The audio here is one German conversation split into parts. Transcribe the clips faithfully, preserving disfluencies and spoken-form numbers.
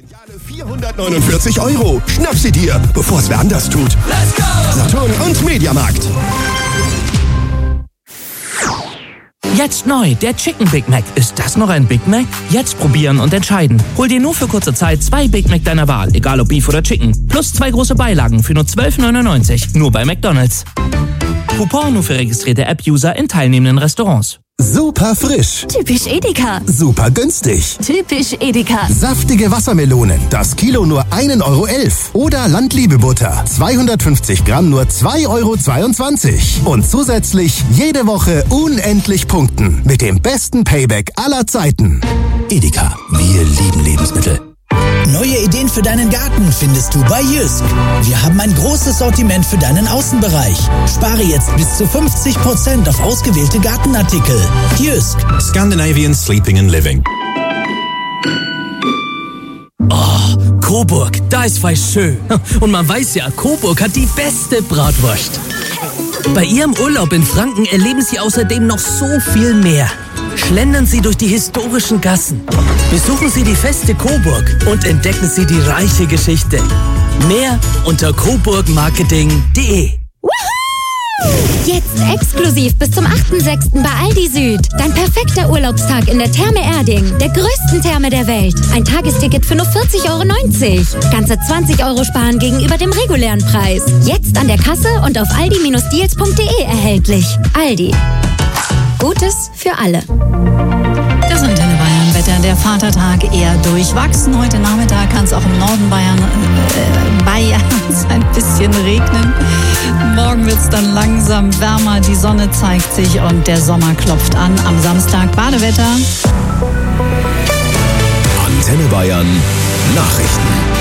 vierhundertneunundvierzig Euro. Schnapp sie dir, bevor es wer anders tut. Let's go! Saturn und Mediamarkt. Jetzt neu, der Chicken Big Mac. Ist das noch ein Big Mac? Jetzt probieren und entscheiden. Hol dir nur für kurze Zeit zwei Big Mac deiner Wahl, egal ob Beef oder Chicken. Plus zwei große Beilagen für nur zwölf neunundneunzig. Nur bei McDonald's. Coupon nur für registrierte App-User in teilnehmenden Restaurants. Super frisch. Typisch Edeka. Super günstig. Typisch Edeka. Saftige Wassermelonen. Das Kilo nur ein Euro elf. Oder Landliebe-Butter. zweihundertfünfzig Gramm nur zwei Euro zweiundzwanzig. Und zusätzlich jede Woche unendlich punkten. Mit dem besten Payback aller Zeiten. Edeka. Wir lieben Lebensmittel. Neue Ideen für deinen Garten findest du bei Jysk. Wir haben ein großes Sortiment für deinen Außenbereich. Spare jetzt bis zu fünfzig Prozent auf ausgewählte Gartenartikel. Jysk. Scandinavian Sleeping and Living. Oh, Coburg, da ist weiß schön. Und man weiß ja, Coburg hat die beste Bratwurst. Bei Ihrem Urlaub in Franken erleben Sie außerdem noch so viel mehr. Schlendern Sie durch die historischen Gassen. Besuchen Sie die Feste Coburg und entdecken Sie die reiche Geschichte. Mehr unter coburg marketing punkt de. Jetzt exklusiv bis zum achten sechsten bei Aldi Süd. Dein perfekter Urlaubstag in der Therme Erding, der größten Therme der Welt. Ein Tagesticket für nur vierzig Euro neunzig. Ganze zwanzig Euro sparen gegenüber dem regulären Preis. Jetzt an der Kasse und auf aldi Deals punkt de erhältlich. Aldi. Gutes für alle. Das Antenne Bayern Wetter, der Vatertag eher durchwachsen. Heute Nachmittag kann es auch im Norden Bayern, äh, Bayerns ein bisschen regnen. Morgen wird es dann langsam wärmer, die Sonne zeigt sich und der Sommer klopft an. Am Samstag Badewetter. Antenne Bayern Nachrichten.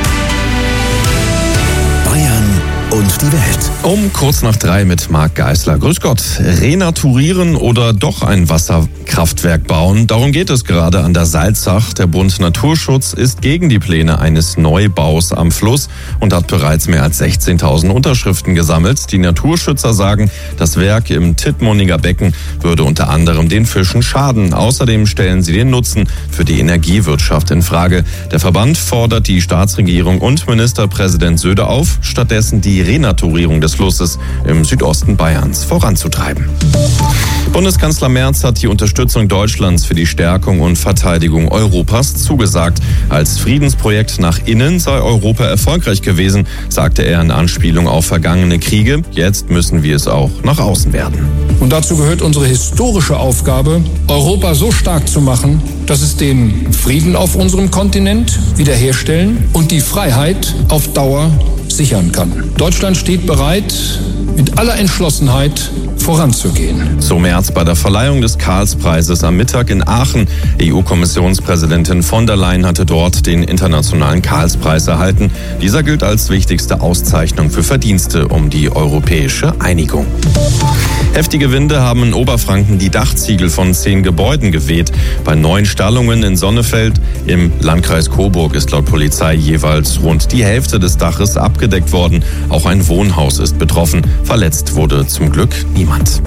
Bayern und die Welt. Um kurz nach drei mit Marc Geisler. Grüß Gott. Renaturieren oder doch ein Wasserkraftwerk bauen? Darum geht es gerade an der Salzach. Der Bund Naturschutz ist gegen die Pläne eines Neubaus am Fluss und hat bereits mehr als sechzehntausend Unterschriften gesammelt. Die Naturschützer sagen, das Werk im Tittmoninger Becken würde unter anderem den Fischen schaden. Außerdem stellen sie den Nutzen für die Energiewirtschaft in Frage. Der Verband fordert die Staatsregierung und Ministerpräsident Söder auf, stattdessen die Renaturierung des Flusses im Südosten Bayerns voranzutreiben. Bundeskanzler Merz hat die Unterstützung Deutschlands für die Stärkung und Verteidigung Europas zugesagt. Als Friedensprojekt nach innen sei Europa erfolgreich gewesen, sagte er in Anspielung auf vergangene Kriege. Jetzt müssen wir es auch nach außen werden. Und dazu gehört unsere historische Aufgabe, Europa so stark zu machen, dass es den Frieden auf unserem Kontinent wiederherstellen und die Freiheit auf Dauer sichern kann. Deutschland steht bereit, mit aller Entschlossenheit voranzugehen. So Merz bei der Verleihung des Karlspreises am Mittag in Aachen. E U-Kommissionspräsidentin von der Leyen hatte dort den internationalen Karlspreis erhalten. Dieser gilt als wichtigste Auszeichnung für Verdienste um die europäische Einigung. Heftige Winde haben in Oberfranken die Dachziegel von zehn Gebäuden geweht. Bei neun Stallungen in Sonnefeld im Landkreis Coburg ist laut Polizei jeweils rund die Hälfte des Daches abgedeckt worden. Auch ein Wohnhaus ist betroffen. Verletzt wurde zum Glück niemand.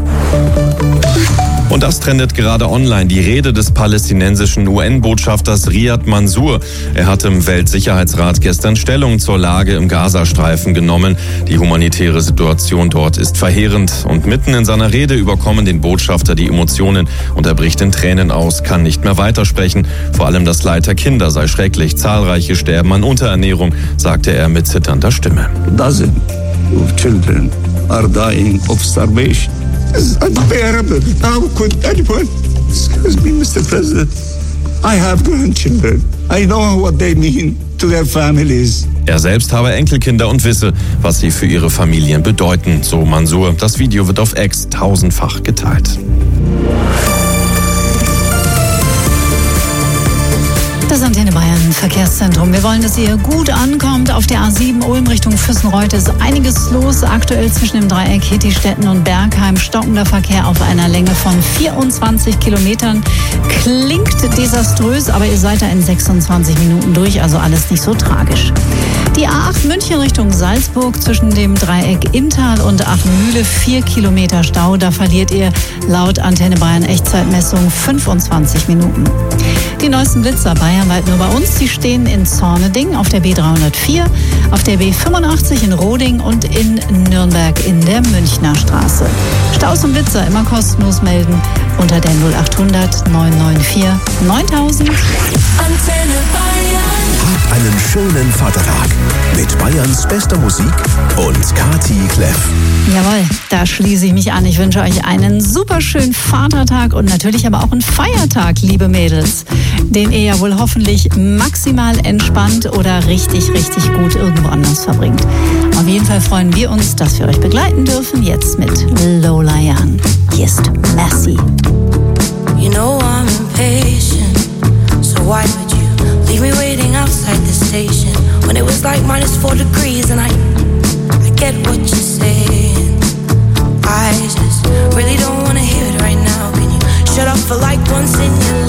Und das trendet gerade online. Die Rede des palästinensischen U N-Botschafters Riyad Mansour. Er hat im Weltsicherheitsrat gestern Stellung zur Lage im Gazastreifen genommen. Die humanitäre Situation dort ist verheerend. Und mitten in seiner Rede überkommen den Botschafter die Emotionen und er bricht in Tränen aus, kann nicht mehr weitersprechen. Vor allem das Leid der Kinder sei schrecklich. Zahlreiche sterben an Unterernährung, sagte er mit zitternder Stimme. Dozens of children are dying of starvation. It's unbearable. How could anyone? Excuse me, Mister President. I have grandchildren. I know what they mean to their families. Er selbst habe Enkelkinder und wisse, was sie für ihre Familien bedeuten, so Mansour. Das Video wird auf X tausendfach geteilt. Das Antenne Bayern Verkehrszentrum. Wir wollen, dass ihr gut ankommt. Auf der A sieben Ulm Richtung Füssenreuth ist einiges los. Aktuell zwischen dem Dreieck Hittistetten und Bergheim stockender Verkehr auf einer Länge von vierundzwanzig Kilometern. Klingt desaströs, aber ihr seid da in sechsundzwanzig Minuten durch, also alles nicht so tragisch. Die Die A acht München Richtung Salzburg zwischen dem Dreieck Inntal und Achenmühle, vier Kilometer Stau. Da verliert ihr laut Antenne Bayern Echtzeitmessung fünfundzwanzig Minuten. Die neuesten Blitzer bayernweit nur bei uns. Sie stehen in Zorneding auf der B dreihundertvier, auf der B fünfundachtzig in Roding und in Nürnberg in der Münchner Straße. Staus und Blitzer immer kostenlos melden unter der null achthundert neunhundertvier neuntausend. Antenne Bayern. Habt einen schönen Vatertag mit Bayerns bester Musik und Kati Kleff. Jawohl, da schließe ich mich an. Ich wünsche euch einen super schönen Vatertag und natürlich aber auch einen Feiertag, liebe Mädels, den ihr ja wohl hoffentlich maximal entspannt oder richtig, richtig gut irgendwo anders verbringt. Auf jeden Fall freuen wir uns, dass wir euch begleiten dürfen, jetzt mit Lola Young. Hier ist Messi. You know I'm impatient, so why would you leave me waiting outside the station when it was like minus four degrees and I, I get what you're saying. I just really don't want to hear it right now. Can you shut up for like once in your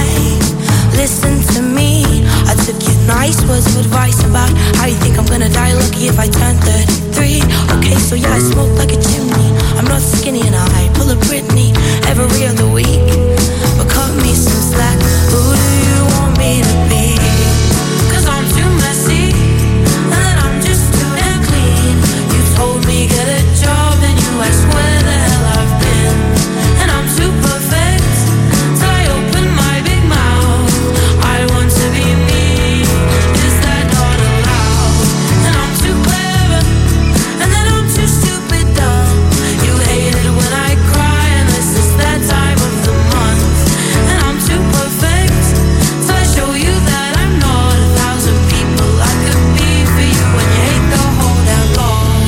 life? Listen to me. I took your nice words of advice about how you think I'm gonna die lucky if I turn thirty-three. Okay, so yeah, I smoke like a chimney. I'm not skinny and I pull a Britney every other week. But cut me some slack. Who do you want me to be? Cause I'm too messy and I'm just too damn clean. You told me get a job and you asked where the hell I've been. And I'm too perfect till I open my big mouth. I want to be me. Is that not allowed? And I'm too clever and then I'm too stupid dumb. You hate it when I cry unless it's that time of the month. And I'm too perfect till I show you that I'm not a thousand people I could be for you. When you hate the whole damn lot.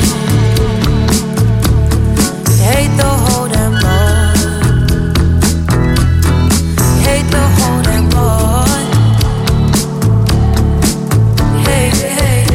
You hate the whole damn lot. You hate the whole damn lot. Hey, hey.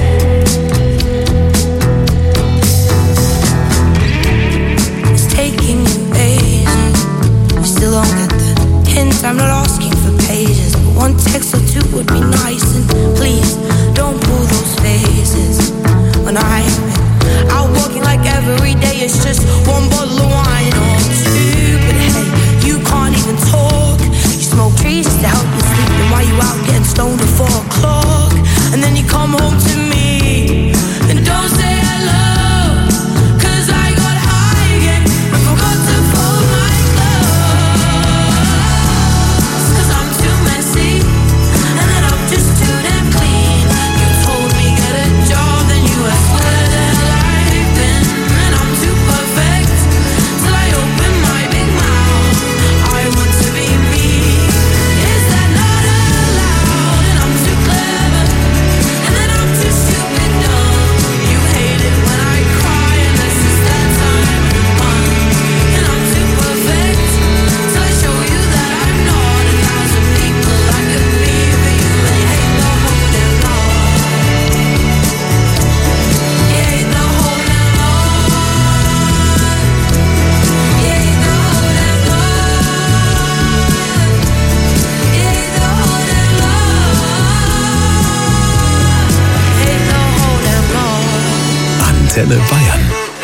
It's taking you ages. You still don't get the hint. I'm not asking for pages, but one text or two would be nice. And please don't pull those faces when I'm out walking like every day. It's just one bottle of wine or two. But hey, you can't even talk. You smoke trees just to help you sleep. And while you out getting stoned at four o'clock, and then you come home to me and don't say hello. Cause I got high again and forgot to fold my clothes. Cause I'm too messy and then I'm just too damn clean. You told me get a job, then you asked where the hell I've been. And I'm too perfect till I open my big mouth. I want to be me. Is that not allowed? And I'm too clever and then I'm too stupid dumb. You hate it when I cry unless it's that time of the month. And I'm too perfect till I show you that I'm not a thousand people I could be for you. And you hate the whole damn lot. You hate the whole damn lot. You hate the whole damn lot. You hate the whole damn lot. Hate the whole damn lot. Antenne Bayern.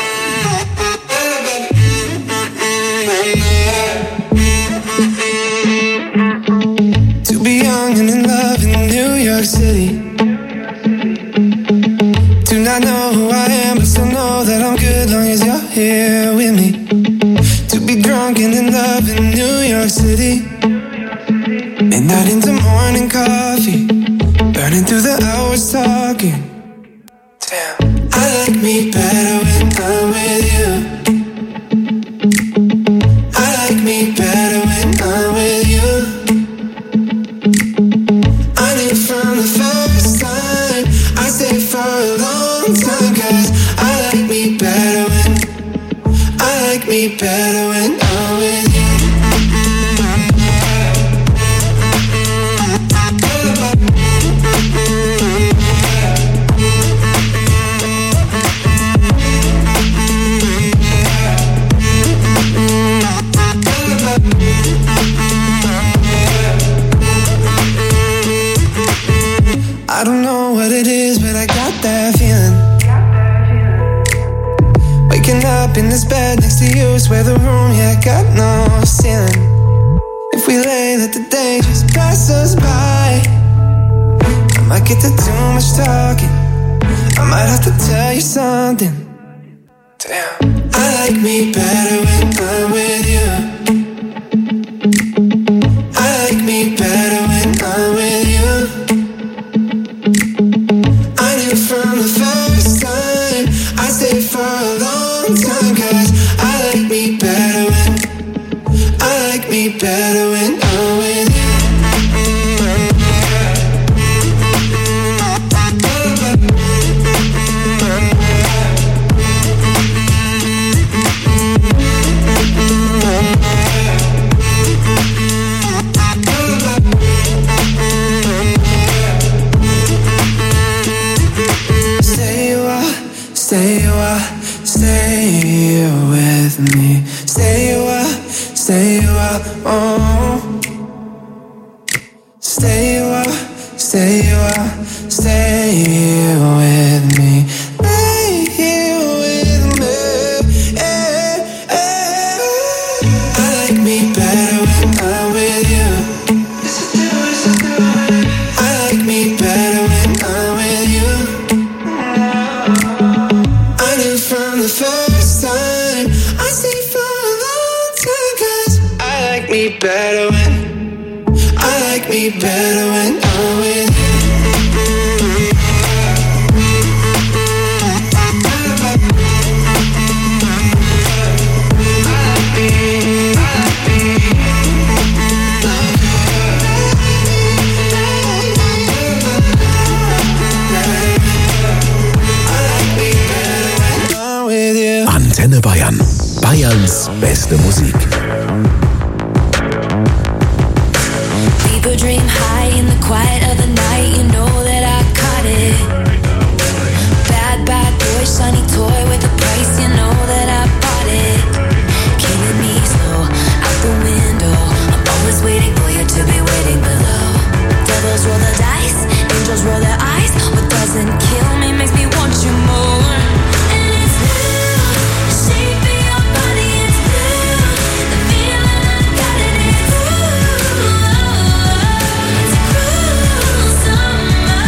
To be young and in love in New York City. Do not know who I am, but still know that I'm good long as you're here with me. To be drunk and in love in New York City. Midnight into morning coffee, burning through the hours talking. Damn, I like me better when I'm with you. I like me better when I'm with you. I knew from the first time I stayed for a long time. Cause I like me better when I like me better when I'm with you. I don't know what it is, but I got that feeling. Waking up in this bed next to you, swear the room, yeah, got no ceiling. If we lay, let the day just pass us by. I might get to too much talking. I might have to tell you something. Damn. I like me better when I'm with you. I like me better when I'm with you. I knew from the first time I stayed for a long time, cause I like me better when I like me better when I'm with you. Stay a while, stay with me. Stay a while, stay a while, oh. Stay a while, stay a while, stay with me. Stay here with me, yeah, yeah. I like me better when I'm with you. I like me better when I'm with you. From the first time I stayed for a long time, cause I like me better when I like me better when I'm with you. Antenne Bayern. Bayerns beste Musik. People dream high in the quiet of the night. You know that I caught it. Bad, bad boy, shiny toy with a price. You know that I bought it. Killing me slow, out the window. I'm always waiting for you to be waiting below. Devils roll the dice, angels roll their eyes. What doesn't kill me makes me want you more. Summer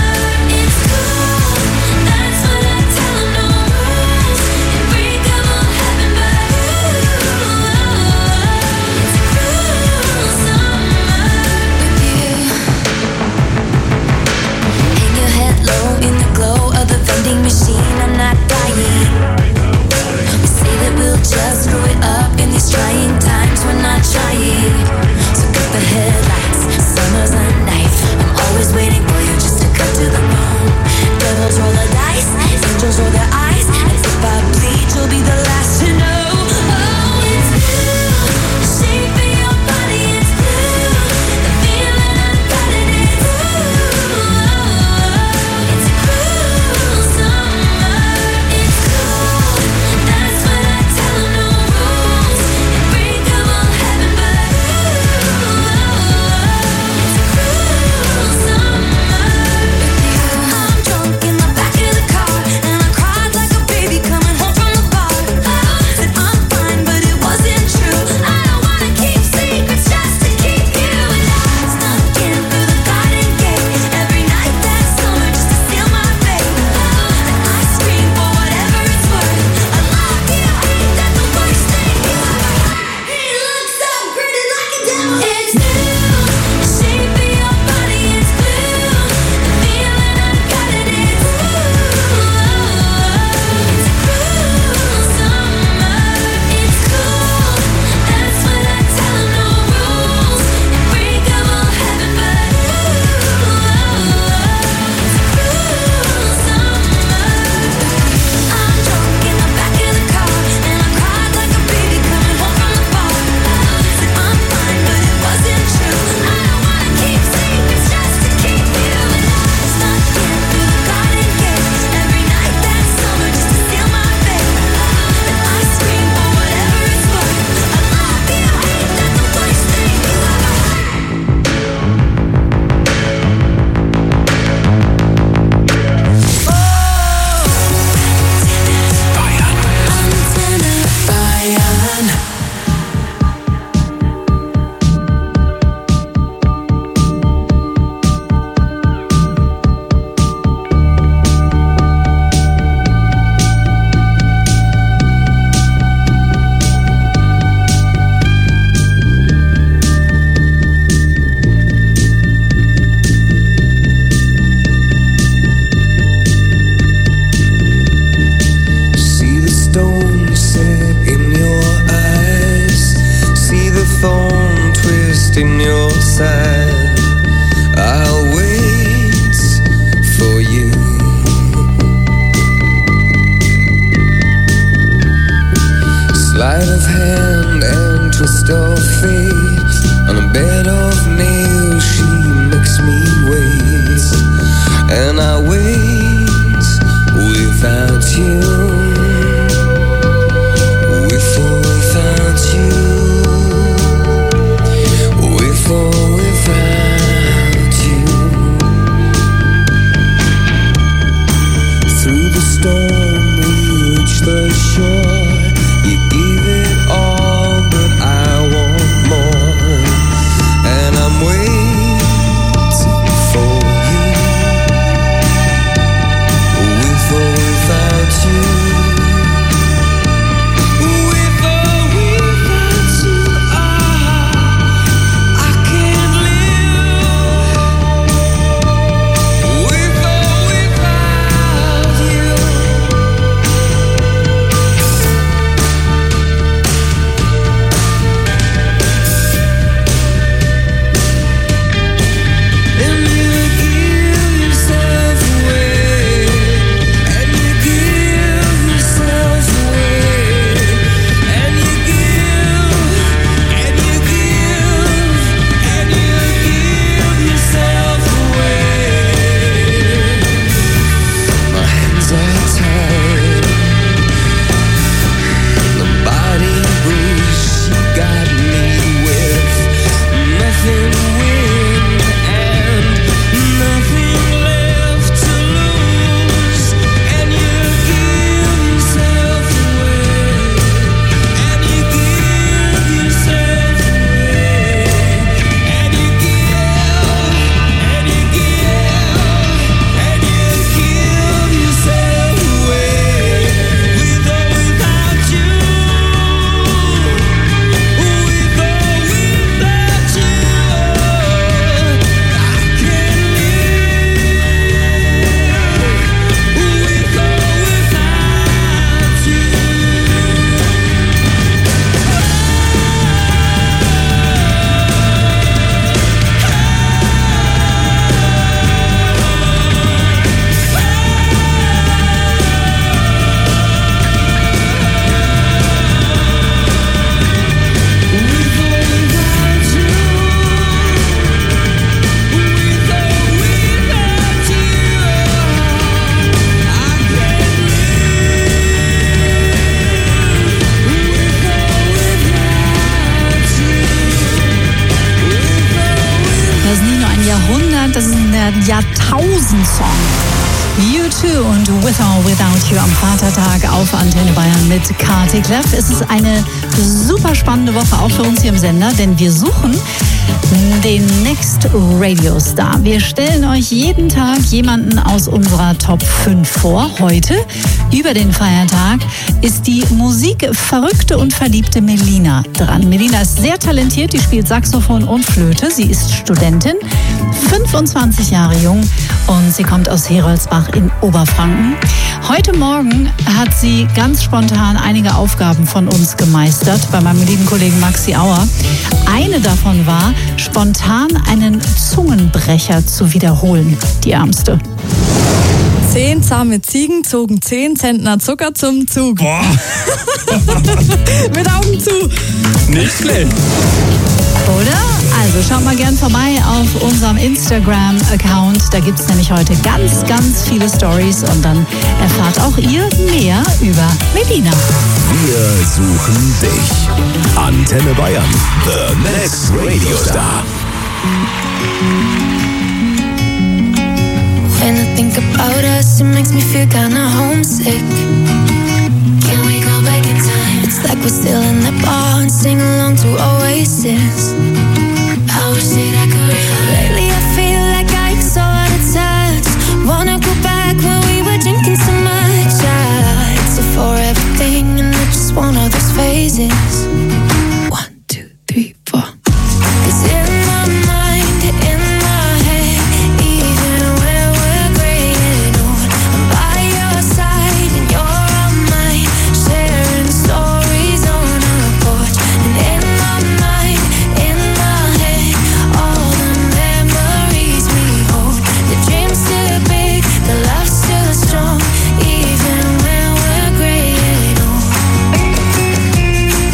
sleight of hand and twist of fate. On a bed of nails she makes me wait, and I wait without you, with or without you, with or without you. Through the storm we reach the shore. You gave it all, but I want more, and I'm waiting for you, with or without you, with or without you. I, I can't live with or without you. And you give yourself away, and you give yourself away, and you give, and you give, and you give yourself away. My hands are tied, the body bruised. She got me with nothing to win and nothing left to lose. And you give yourself away, and you give yourself away, and you give, and you give, and you give yourself away, with or without you, with or without you. I can't live with or without you. Das ist nicht nur ein Jahrhundert, das ist ein Jahrtausend-Song. U zwei und With or Without You am Vatertag auf Antenne Bayern mit Kati Kleff. Es ist eine super spannende Woche auch für uns hier im Sender, denn wir suchen den Next Radio Star. Wir stellen euch jeden Tag jemanden aus unserer Top fünf vor. Heute, über den Feiertag, ist die musikverrückte und verliebte Melina dran. Melina ist sehr talentiert, die spielt Saxophon und Flöte. Sie ist Studentin, fünfundzwanzig Jahre jung und sie kommt aus Heroldsbach in Oberfranken. Heute Morgen hat sie ganz spontan einige Aufgaben von uns gemeistert, bei meinem lieben Kollegen Maxi Auer. Eine davon war, spontan einen Zungenbrecher zu wiederholen, die Ärmste. Zehn zahme Ziegen zogen zehn Zentner Zucker zum Zug. Boah. Mit Augen zu. Nicht schlecht. Oder? Also schaut mal gern vorbei auf unserem Instagram-Account. Da gibt es nämlich heute ganz, ganz viele Stories und dann erfahrt auch ihr mehr über Melina. Wir suchen dich. Antenne Bayern, the next radio star. When I think about us, it makes me feel kinda homesick. Can we go back in time? It's like we're still in the bar and sing along to Oasis. I wish that I could. Lately I feel like I'm so out of touch. Wanna go back when we were drinking so much. I exit for everything and it's just one of those phases. One, two, three, four. 'Cause in my mind, in my head, even when we're gray and old, I'm by your side and you're on mine, sharing stories on our porch. And in my mind, in my head, all the memories we hold. The dream's still big, the love's still strong, even when we're gray and old.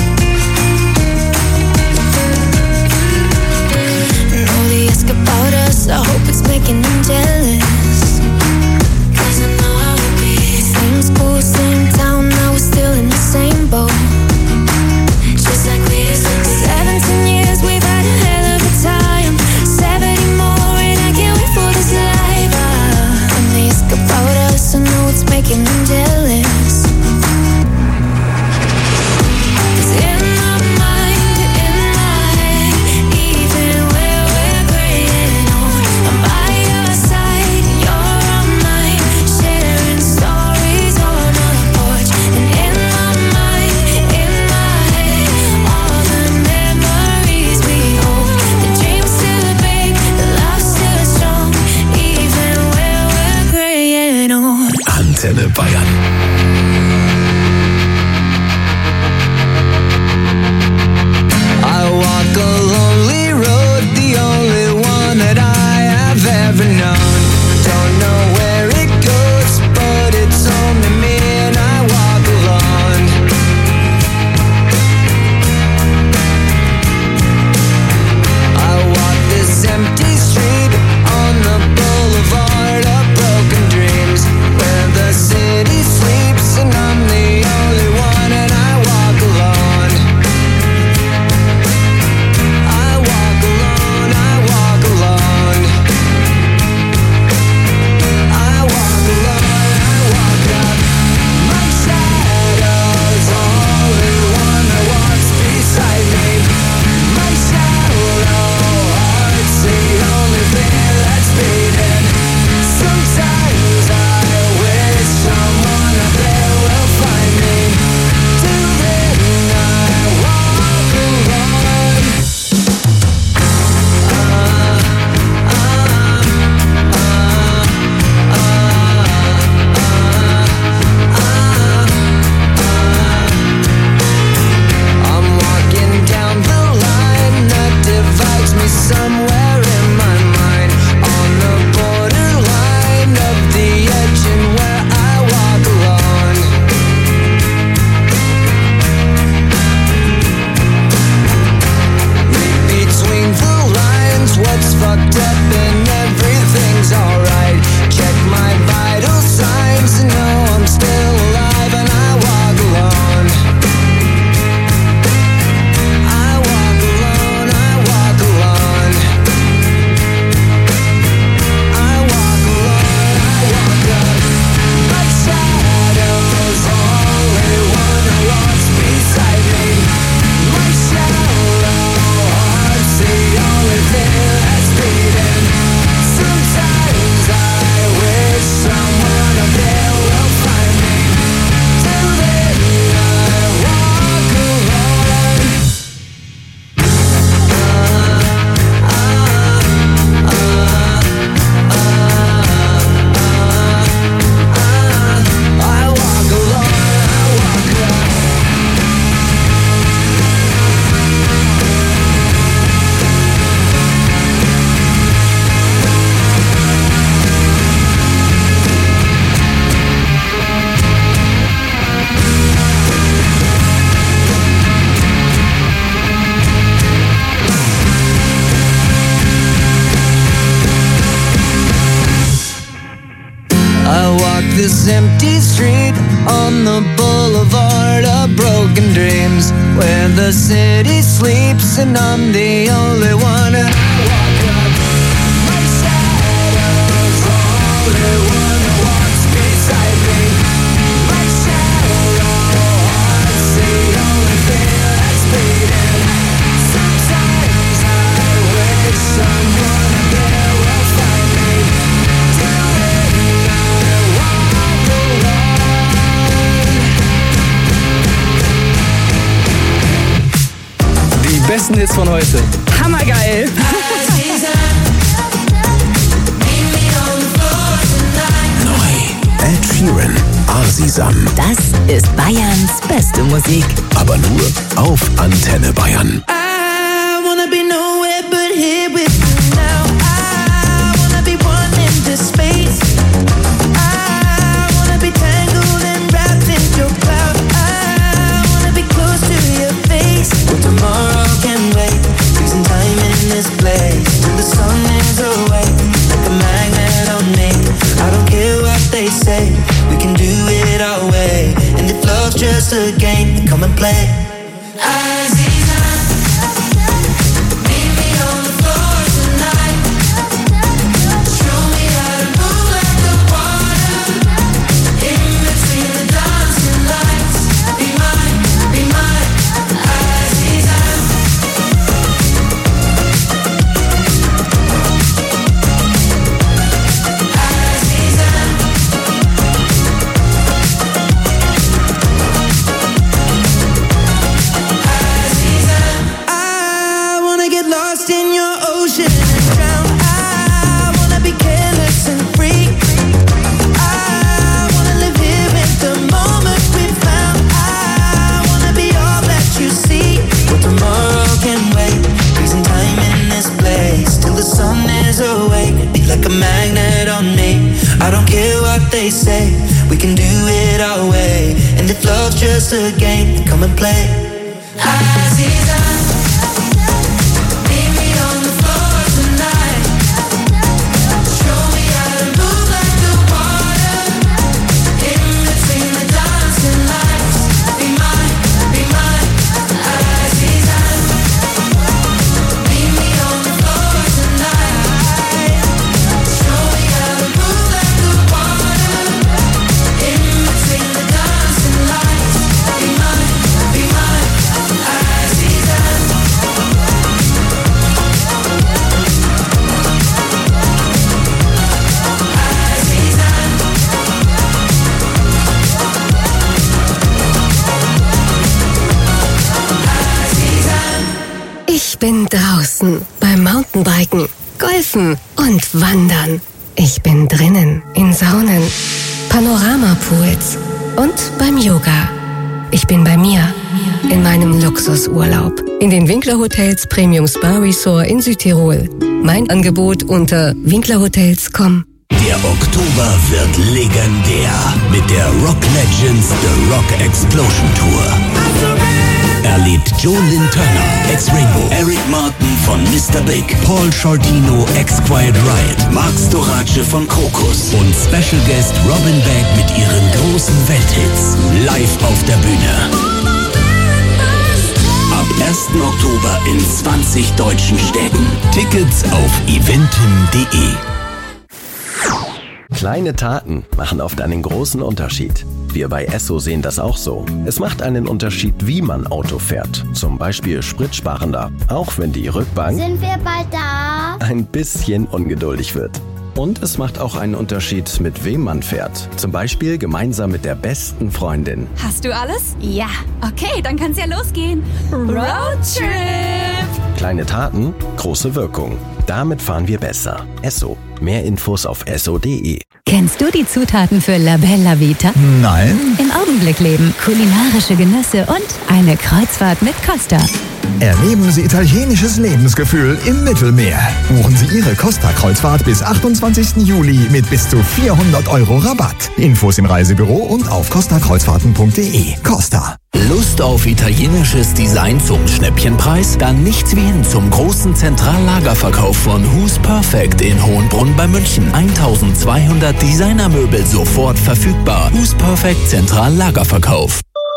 Antenne Bayern. I walk a lonely road, the only one that I have ever known. Don't know where it goes, but it's only me and I walk alone. I walk this empty street on the boulevard of broken dreams, where the city sleeps and I'm the only one and I walk alone. I walk alone, I walk alone. I walk alone, I walk up. My shadow's only one that walks beside me. My shallow heart's the only thing that's beating. Sometimes I wish someone up there will find me. Till then I walk alone. I'm walking down the line that divides me somewhere in my mind, on the borderline of the edge and where I walk alone. Read between the lines, what's fucked up and everything's alright. Check my vital signs and know I'm still alive and I walk alone. I walk alone, I walk alone. I walk alone, I walk up. My shadow's only one that walks beside me. My shallow heart's the only thing that's beating. Sometimes I wish someone up there will find me. Till then I walk alone. I walk alone, I walk alone. I walk this empty street on the boulevard of broken dreams, where the city sleeps and I'm the only one. And I walk up. My shadow's only one that walks beside me. My shallow heart's the only thing that's beating. Sometimes I wish someone up there will find me. Till then I walk alone. Die besten Hits von heute. Hammergeil. Neu. Ed Sheeran, Arsisam. Das ist Bayerns beste Musik. Aber nur auf Antenne Bayern. I wanna be nowhere but here with you now. I wanna be one in this space. I wanna be tangled and wrapped in your cloud. I wanna be close to your face. But tomorrow can wait. Freezing time in this place till the sun is away, like a magnet on me. I don't care what they say. We can do it our way. And if love's just a game, then come and play. I what they say. We can do it our way. And if love's just a game, then come and play. Azizan, meet me on the floor tonight. Show me how to move like the water. In between the dancing lights. Be mine, be mine, Azizan. Meet me on the floor tonight. Show me how to move like the water. In between the dancing lights. Be mine, be mine, Azizan. Ich bin draußen beim Mountainbiken, Golfen und Wandern. Ich bin drinnen in Saunen, Panoramapools und beim Yoga. Ich bin bei mir in meinem Luxusurlaub in den Winkler Hotels Premium Spa Resort in Südtirol. Mein Angebot unter winklerhotels punkt com. Der Oktober wird legendär mit der Rock Legends The Rock Explosion Tour. Erlebt Joe Lynn Turner, ex-Rainbow, Eric Martin von Mister Big, Paul Shortino, ex-Quiet Riot, Mark Storace von Krokus und Special Guest Robin Beck mit ihren großen Welthits live auf der Bühne. Ab ersten Oktober in zwanzig deutschen Städten. Tickets auf eventim punkt de. Kleine Taten machen oft einen großen Unterschied. Wir bei Esso sehen das auch so. Es macht einen Unterschied, wie man Auto fährt. Zum Beispiel spritsparender. Auch wenn die Rückbank Sind wir bald da? ein bisschen ungeduldig wird. Und es macht auch einen Unterschied, mit wem man fährt. Zum Beispiel gemeinsam mit der besten Freundin. Hast du alles? Ja. Okay, dann kann's ja losgehen. Roadtrip! Kleine Taten, große Wirkung. Damit fahren wir besser. Esso. Mehr Infos auf esso punkt de. Kennst du die Zutaten für La Bella Vita? Nein. Im Augenblick leben, kulinarische Genüsse und eine Kreuzfahrt mit Costa. Erleben Sie italienisches Lebensgefühl im Mittelmeer. Buchen Sie Ihre Costa-Kreuzfahrt bis achtundzwanzigsten Juli mit bis zu vierhundert Euro Rabatt. Infos im Reisebüro und auf costa kreuzfahrten punkt de. Costa. Lust auf italienisches Design zum Schnäppchenpreis? Dann nichts wie hin zum großen Zentrallagerverkauf von Who's Perfect in Hohenbrunn bei München. eintausendzweihundert Designermöbel sofort verfügbar. Who's Perfect Zentrallagerverkauf.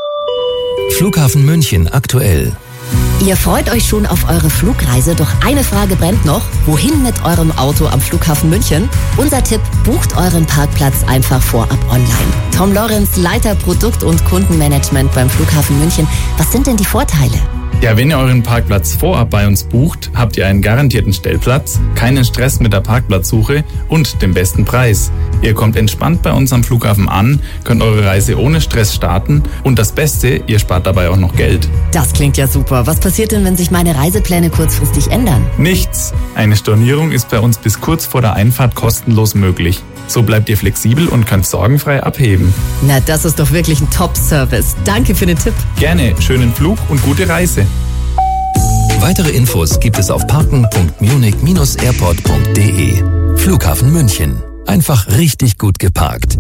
Flughafen München aktuell. Ihr freut euch schon auf eure Flugreise, doch eine Frage brennt noch. Wohin mit eurem Auto am Flughafen München? Unser Tipp, bucht euren Parkplatz einfach vorab online. Tom Lorenz, Leiter Produkt- und Kundenmanagement beim Flughafen München. Was sind denn die Vorteile? Ja, wenn ihr euren Parkplatz vorab bei uns bucht, habt ihr einen garantierten Stellplatz, keinen Stress mit der Parkplatzsuche und den besten Preis. Ihr kommt entspannt bei uns am Flughafen an, könnt eure Reise ohne Stress starten und das Beste, ihr spart dabei auch noch Geld. Das klingt ja super. Was passiert denn, wenn sich meine Reisepläne kurzfristig ändern? Nichts. Eine Stornierung ist bei uns bis kurz vor der Einfahrt kostenlos möglich. So bleibt ihr flexibel und könnt sorgenfrei abheben. Na, das ist doch wirklich ein Top-Service. Danke für den Tipp. Gerne. Schönen Flug und gute Reise. Weitere Infos gibt es auf parken punkt munich Bindestrich airport punkt de. Flughafen München. Einfach richtig gut geparkt.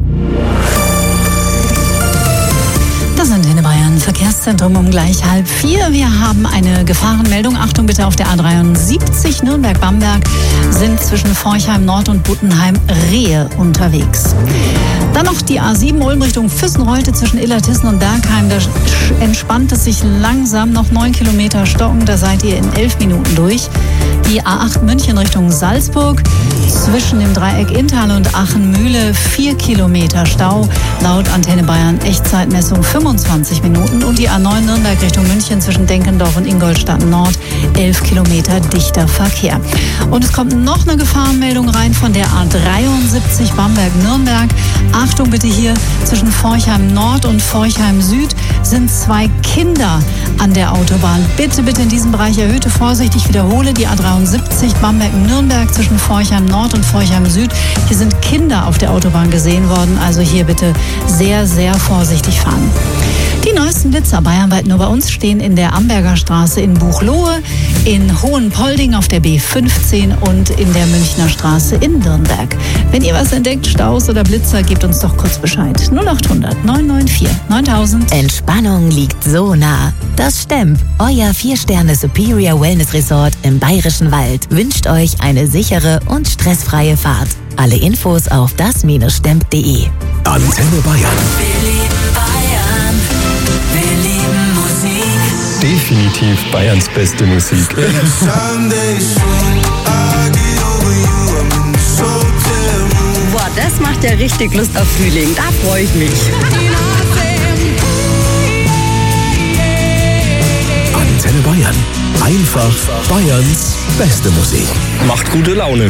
Das sind in Bayern Verkehrszentrum um gleich halb vier. Wir haben eine Gefahrenmeldung. Achtung bitte auf der A dreiundsiebzig Nürnberg-Bamberg sind zwischen Forchheim Nord und Buttenheim Rehe unterwegs. Dann noch die A sieben Ulm Richtung Füssen-Reute zwischen Illertissen und Bergheim. Da entspannt es sich langsam, noch neun Kilometer stocken. Da seid ihr in elf Minuten durch. Die A acht München Richtung Salzburg zwischen dem Dreieck Inntal und Aachen-Mühle vier Kilometer Stau. Laut Antenne Bayern Echtzeitmessung fünfundzwanzig Minuten. Und die A neun Nürnberg Richtung München zwischen Denkendorf und Ingolstadt Nord elf Kilometer dichter Verkehr. Und es kommt noch eine Gefahrenmeldung rein von der A dreiundsiebzig Bamberg-Nürnberg. Achtung bitte hier, zwischen Forchheim Nord und Forchheim Süd sind zwei Kinder an der Autobahn. Bitte, bitte in diesem Bereich erhöhte Vorsicht. Ich wiederhole, die A dreiundsiebzig Bamberg-Nürnberg zwischen Forchheim Nord und Forchheim Süd. Hier sind Kinder auf der Autobahn gesehen worden, also hier bitte sehr, sehr vorsichtig fahren. Die neuesten Blitzer bayernweit nur bei uns stehen in der Amberger Straße in Buchloe, in Hohenpolding auf der B fünfzehn und in der Münchner Straße in Nürnberg. Wenn ihr was entdeckt, Staus oder Blitzer, gebt uns doch kurz Bescheid. null acht hundert neun neun vier neuntausend. Entspannung liegt so nah. Das Stemp, euer vier-Sterne Superior Wellness Resort im Bayerischen Wald, wünscht euch eine sichere und stressfreie Fahrt. Alle Infos auf das Stemp punkt de. Antenne Bayern. Definitiv Bayerns beste Musik. Boah, das macht ja richtig Lust auf Frühling. Da freue ich mich. Antenne Bayern. Einfach Bayerns beste Musik. Macht gute Laune.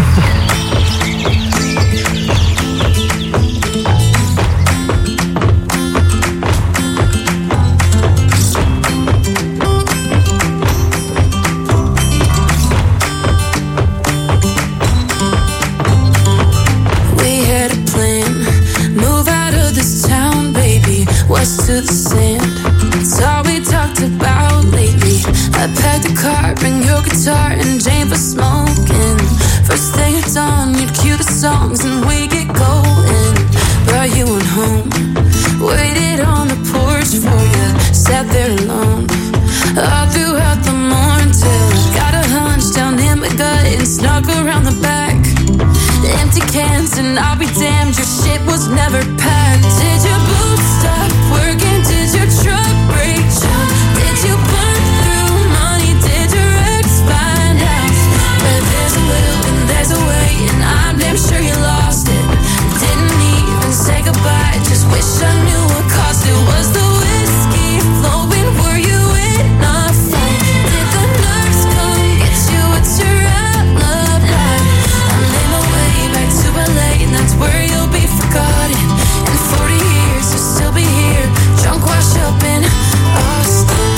To the sand, it's all we talked about lately. I packed the car, bring your guitar and Jane for smoking. First thing at dawn, you'd cue the songs and we get going. Brought you on home, waited on the porch for you, sat there alone all throughout the morning till I got a hunch down in my gut and snuck around the back. Empty cans and I'll be damned, your shit was never packed. Did your boots stop working? Did your truck break down? Did you burn through money? Did your ex find out? But there's a will and there's a way, and I'm damn sure you lost it. Didn't even say goodbye, just wish I knew what cost it. Was the whiskey flowing? Were you in a fight? Did the nurse come get you? What's your alibi? I made my way back to L A, and that's where you'll be forgotten. In forty years you'll still be here, drunk, washed up in Austin.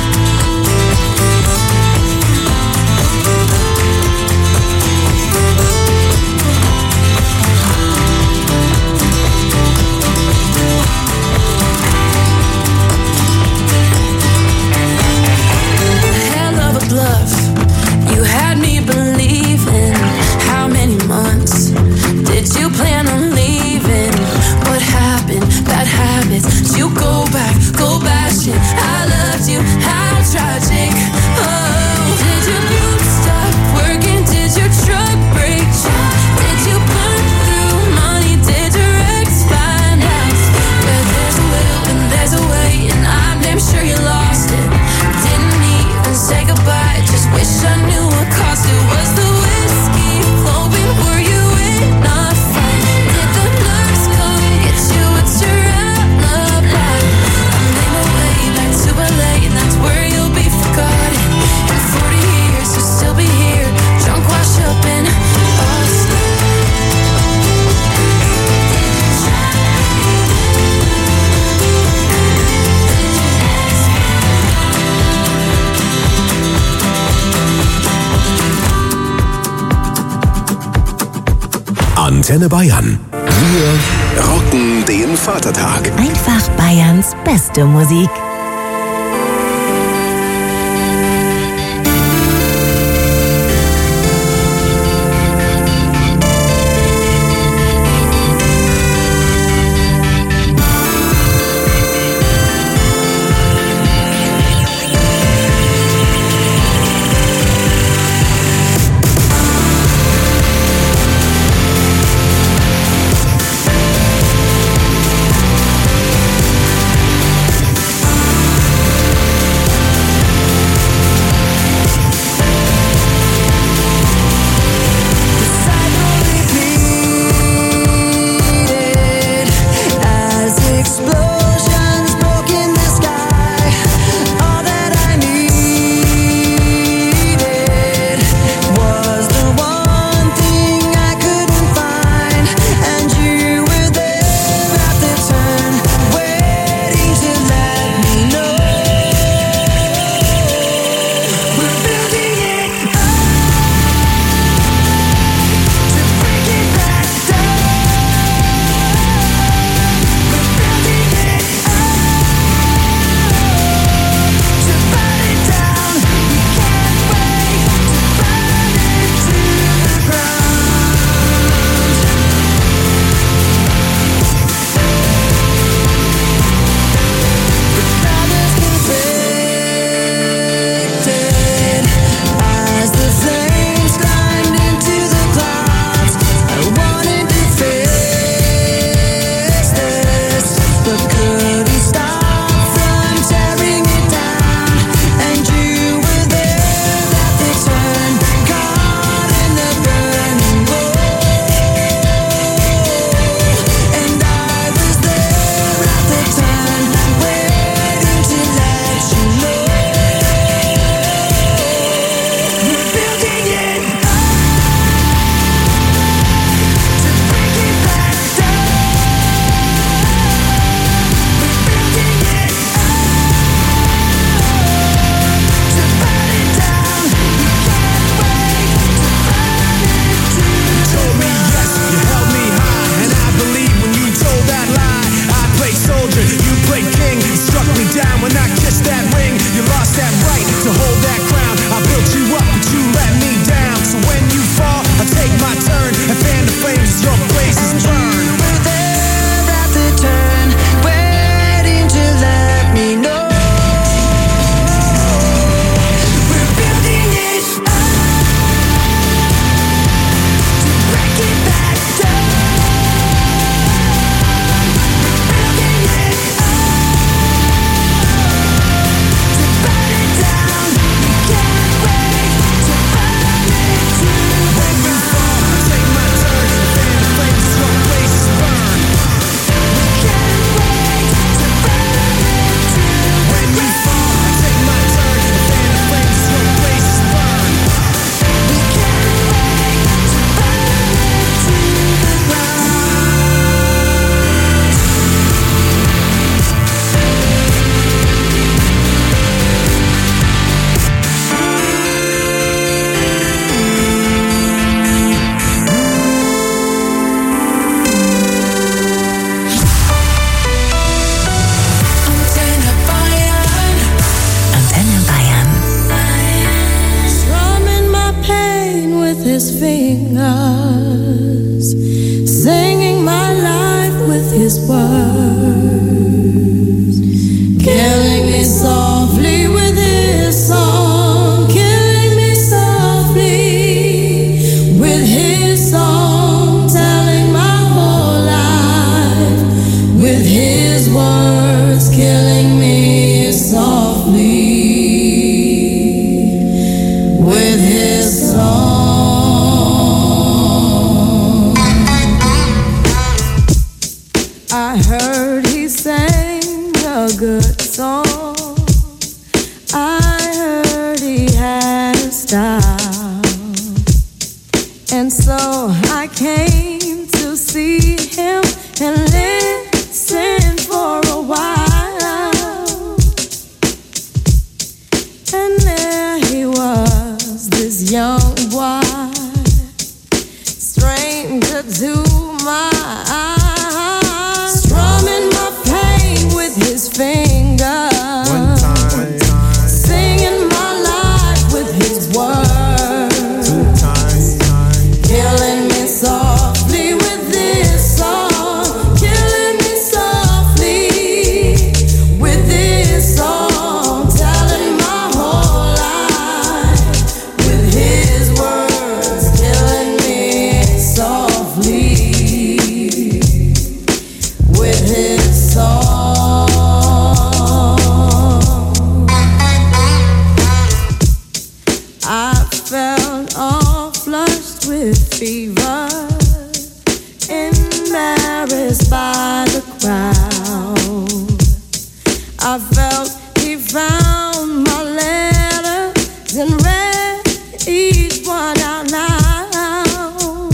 Hell of a bluff, you had me believing. How many months did you plan on leaving? What happened? Bad habits. Did you go back? Go bashing. I loved you. How tragic. Oh, did your boots stop working? Did your truck break down? Did you burn through money? Did your ex find out? But there's a will and there's a way, and I'm damn sure you lost it. Didn't even say goodbye, just wish I knew what cost it. Was the whiskey flowing? Were you in a fight? Did the nurse come get you? What's your alibi? I made my way back to L A, and that's where you'll be forgotten. In forty years you'll still be here, drunk, washed up in Austin. Antenne Bayern. Wir rocken den Vatertag. Einfach Bayerns beste Musik. words, killing me softly with his song, killing me softly with his song, telling my whole life with his words, killing me softly with his song. I heard he sang a good song. I heard he had a style. And so I came to see him and listen for a while. And there he was, this young boy, stranger to my eyes. His fingers, one time, singing my life with his words, two times, killing me softly with this song, killing me softly with this song, telling my whole life with his words, killing me softly with his song. Fever, embarrassed by the crowd. I felt he found my letters and read each one out loud.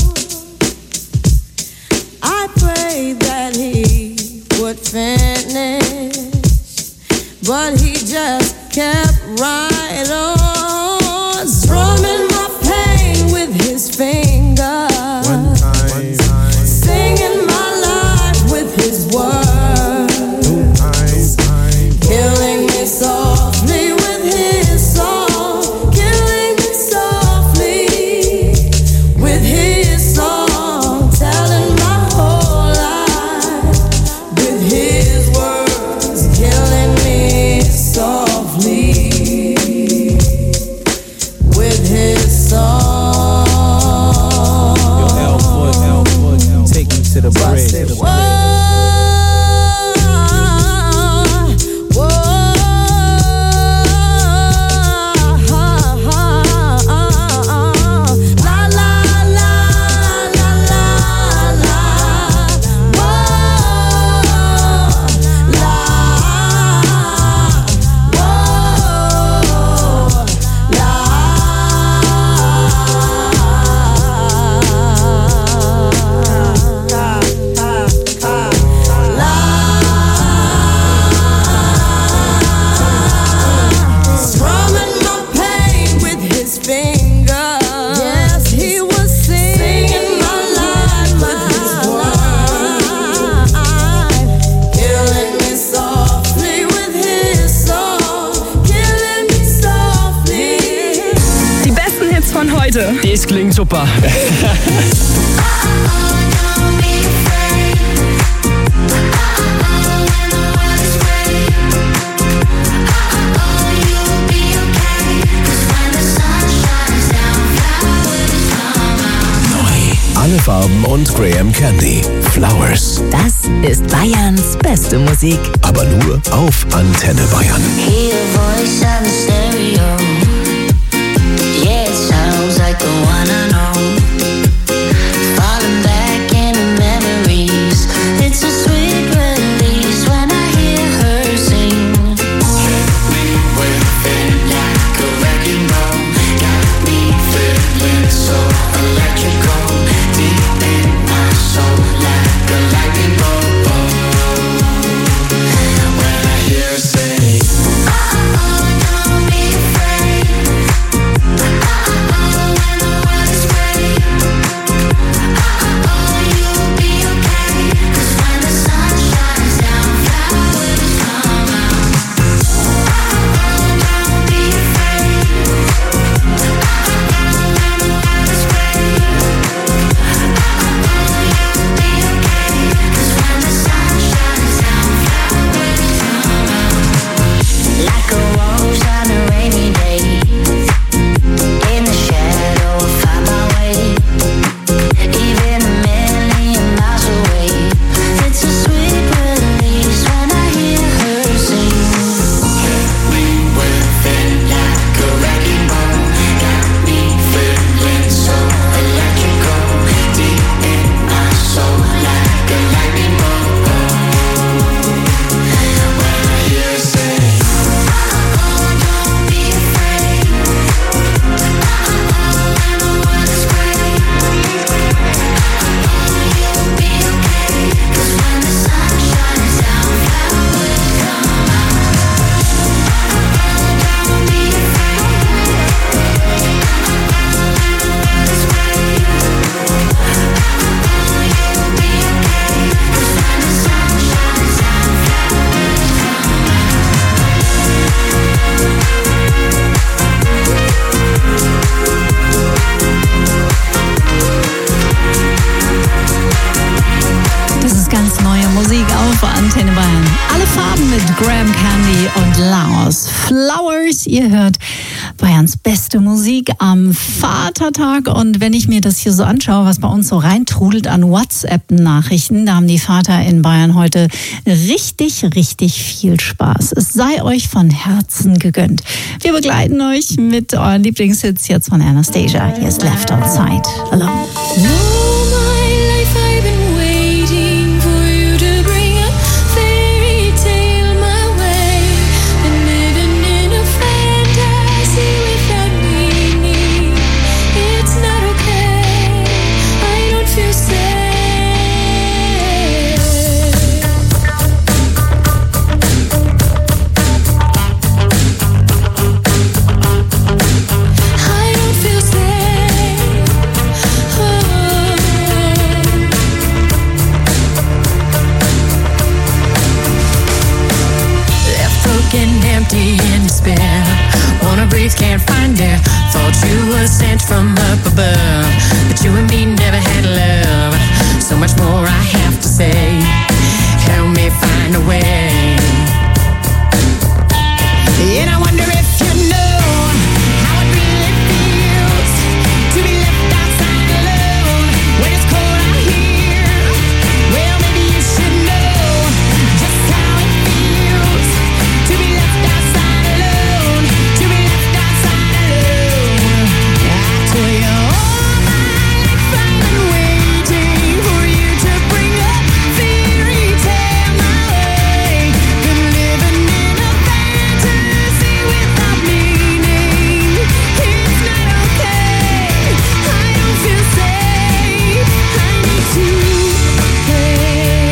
I prayed that he would finish, but he just kept right on, strumming my pain with his fingers, one time, one time, singing my life with his words, two times, killing me softly with his song, killing me softly with his song, telling my whole life with his words, killing me softly with his song. To the bridge. Whoa, whoa, la la la la la la, whoa, la, whoa, la. Das klingt super. Alle Farben und Graham Candy. Flowers. Das ist Bayerns beste Musik. Aber nur auf Antenne Bayern. Hear a voice on the stereo. Yeah, it sounds like the one I know. Falling back into memories. It's a sweet release when I hear her sing. Hit me with it like a wrecking ball. Got me feeling so electrical. Deep in my soul like a lightning bolt. When I hear her say, oh, don't be afraid. Oh, when the world is great. Antenne Bayern. Alle Farben mit Graham Candy und Laos. Flowers, ihr hört Bayerns beste Musik am Vatertag. Und wenn ich mir das hier so anschaue, was bei uns so reintrudelt an WhatsApp-Nachrichten, da haben die Vater in Bayern heute richtig, richtig viel Spaß. Es sei euch von Herzen gegönnt. Wir begleiten euch mit euren Lieblingshits jetzt von Anastasia. Hier ist Left Outside Alone. Can't find it. Thought you were sent from up above, but you and me never had love. So much more I have to say. Help me find a way. And I wonder if you know how it really feels to be left outside alone when it's cold out here. Well, maybe you should know just how it feels to be left outside alone. To be left outside alone. I tell you all my life I've been waiting for you to bring a fairy tale my way. Been living in a fantasy without meaning. It's not okay. I don't feel safe. I need to play.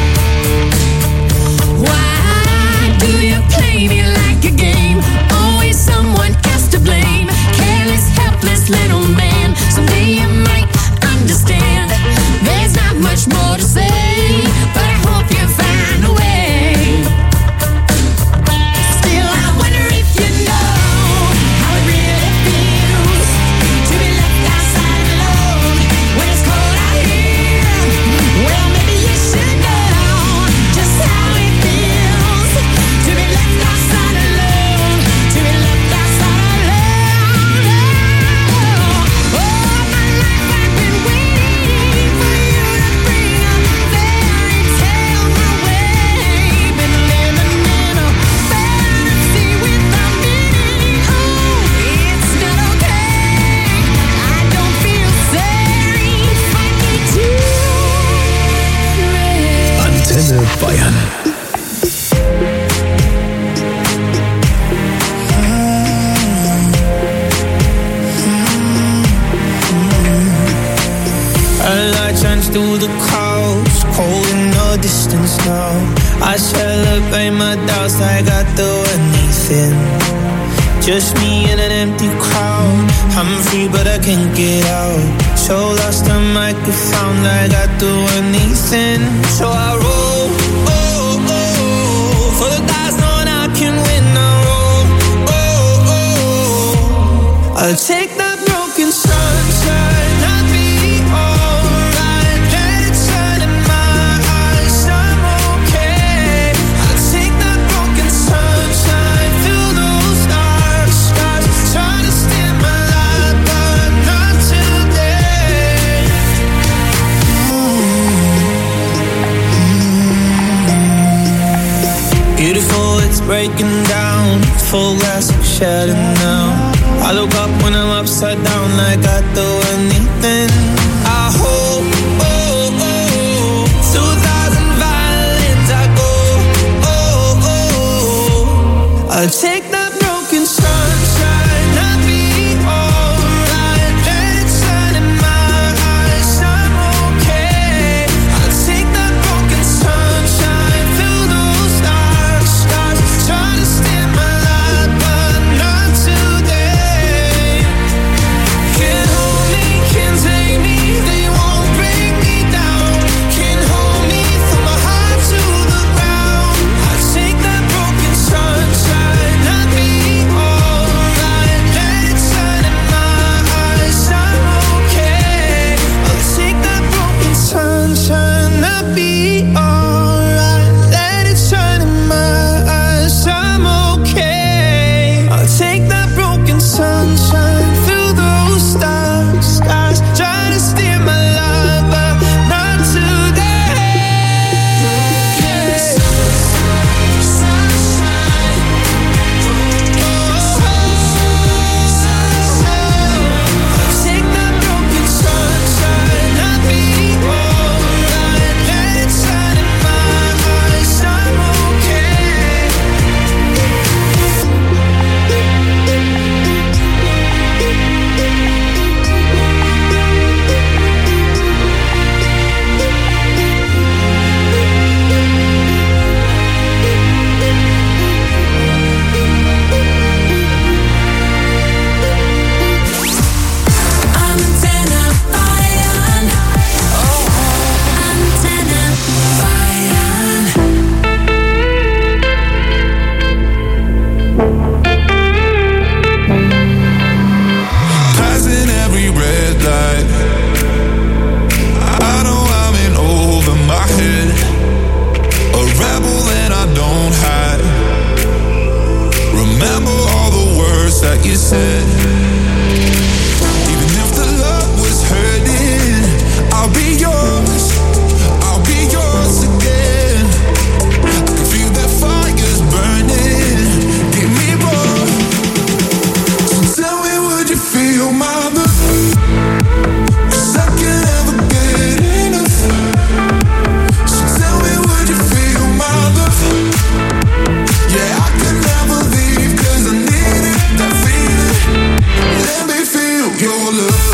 Why do you play me like a game? Always someone else to blame. Careless, helpless little man. Someday you might understand. There's not much more to say, but I hope you find a way. Still, I wonder if you know how it really feels to be left outside alone when it's cold out here. Well, maybe you should know just how it feels to be left outside alone. To be left outside alone. All my life I've been waiting for you to bring a fairy tale my way. Been living in a fantasy without meaning. Oh, it's not okay. I don't feel safe. I need to pray. Antenne Bayern. A light shines through the clouds, cold in the distance now. I celebrate my doubts like I do anything. Just me in an empty crowd. I'm free but I can't get out. So lost the microphone like I do anything. So I roll, oh, oh, for the dice knowing I can win. I roll, oh, oh, I'll take that broken sunshine. I'll be alright. Let it shine in my eyes. I'm okay. I'll take that broken sunshine. Fill those dark skies. Try to steal my light, but not today. Beautiful, it's breaking down. Full glass of shattered now. I look up when I'm upside down like I'd do anything. I hope, oh, oh, through thousand violins I go, oh, oh, I'll take that broken sunshine. I'll be alright. Let it shine in my eyes. I'm okay. I'll take that broken sunshine. Fill those dark skies. Try to steal my light, but not today. Can't hold me, can't take me. They won't break me down. Can't hold me from my heart to the ground. I'll take that broken sunshine. said, even if the love was hurting, I'll be yours, I'll be yours again. I can feel that fire's burning, give me more. So tell me, would you feel my love? 'Cause I can't ever get enough. So tell me, would you feel my love? Yeah, I can never leave 'cause I need it, that feeling. Let me feel your love.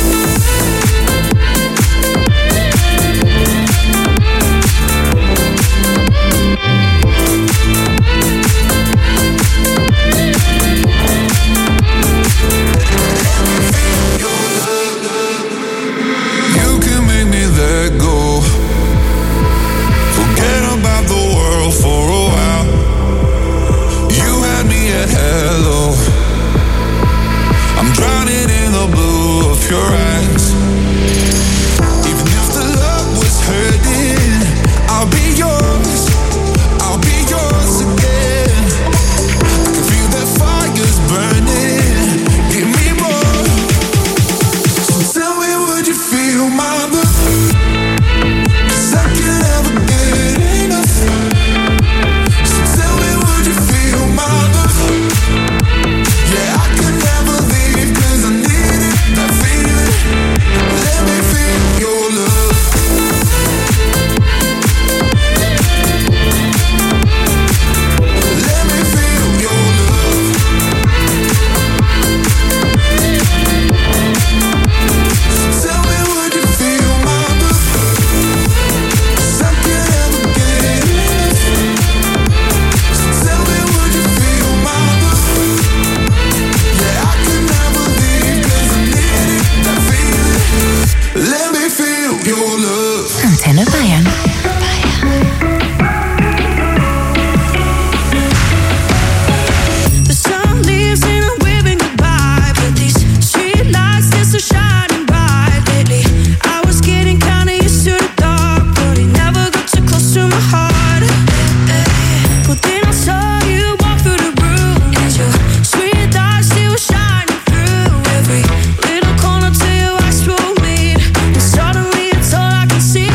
You can make me let go. Forget about the world for a while. You had me at hello. I'm drowning in the blue of your eyes. Even if the love was hurting, I'll be yours, I'll be yours again. I can feel that fire's burning, give me more. So tell me, would you feel my love? 'Cause I can't ever get enough. So tell me, would you feel my love? Yeah, I can never leave 'cause I need it, that feeling. Let me feel your love. Let me feel your love. So tell me, would you feel my love? 'Cause I can't ever get enough. So tell me, would you feel my love? Yeah, I can never leave 'cause I need it, that feeling. Let me feel your love. Antenne Bayern. The sun leaves and I'm waving goodbye, but these street lights they're so shining bright lately. I was getting kinda used to the dark, but it never got too close to my heart. But then I saw you walk through the room, and your sweet lights they were shining through every little corner till your eyes rolled me, and suddenly it's all I can see.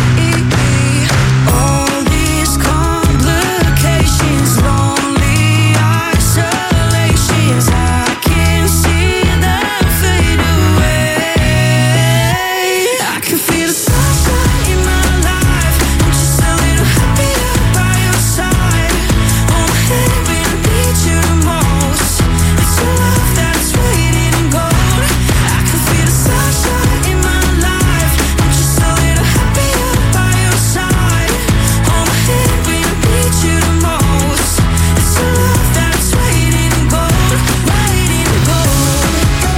All these complications, lonely isolations, I can see them fade away. I can feel the sunshine in my life. I'm just a little happier by your side. On my head when I need you the most. It's your love that's waiting in gold. I can feel the sunshine in my life. I'm just a little happier by your side. On my head when I need you the most. It's your love that's waiting in gold, waiting in gold.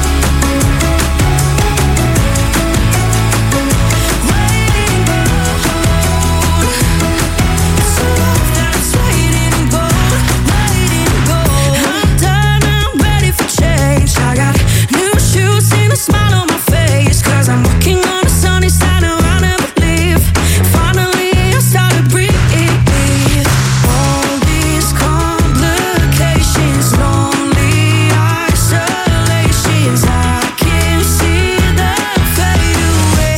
Waiting in gold. It's your love that's waiting in gold, waiting in gold. I'm done, I'm ready for change. I got new shoes and a smile on my face, 'cause I'm walking on the sunny side and I never leave. Finally I start to breathe. All these complications, lonely isolations, I can see them fade away.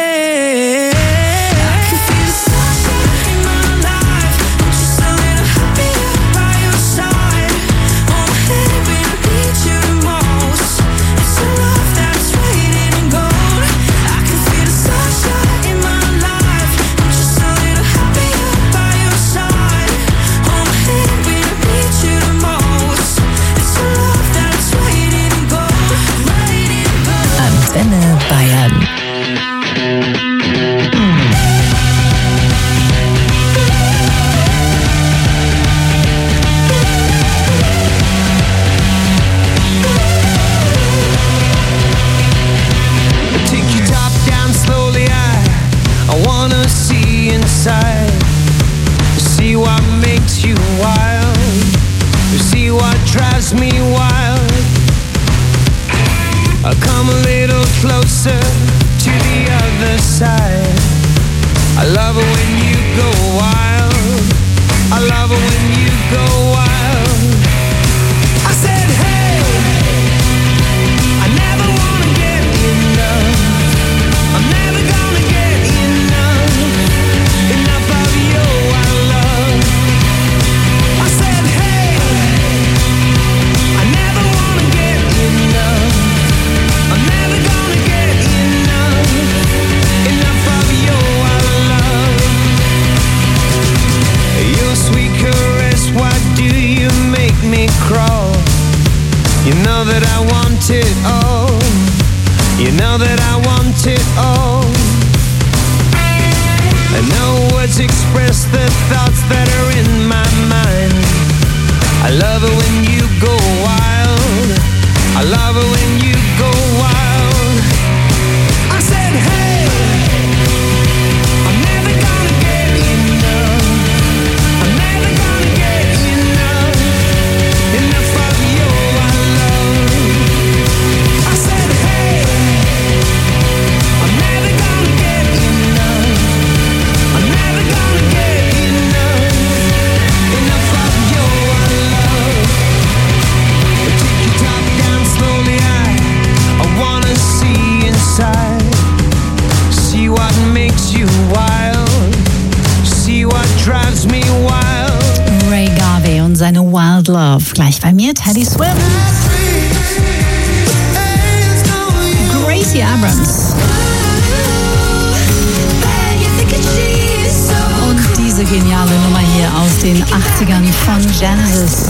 I can feel the sunshine in my life. I'm just a little happier by your side. On my head when I need you the most. It's your love that's waiting in gold. I can feel the sunshine in my life. I'm just a little happier by your side. On my head when I need you the most. It's your love that's waiting in gold, waiting in gold. Antenne Bayern. Take your top down slowly, I, I wanna see inside. See what makes you wild. See what drives me wild. I'll come a little closer to the other side. I love it when you go wild. I love it when you go wild. I said, hey, I want it all. You know that I want it all. And no words express the thoughts that are in my mind. I love it when you go wild. I love it when you go wild. I said, hey, I'm never gonna get enough. I'm never gonna get enough. Enough of your love. I said, hey, I'm never gonna get enough. I'm never gonna get enough. Enough of your love. Take your top down slowly, I, I wanna see inside. See what makes you wild. See what drives me wild. Ray Garvey und seine Wild Love. Gleich bei mir Teddy Swims. Gracie Abrams. Und diese geniale Nummer hier aus den achtzigern von Genesis.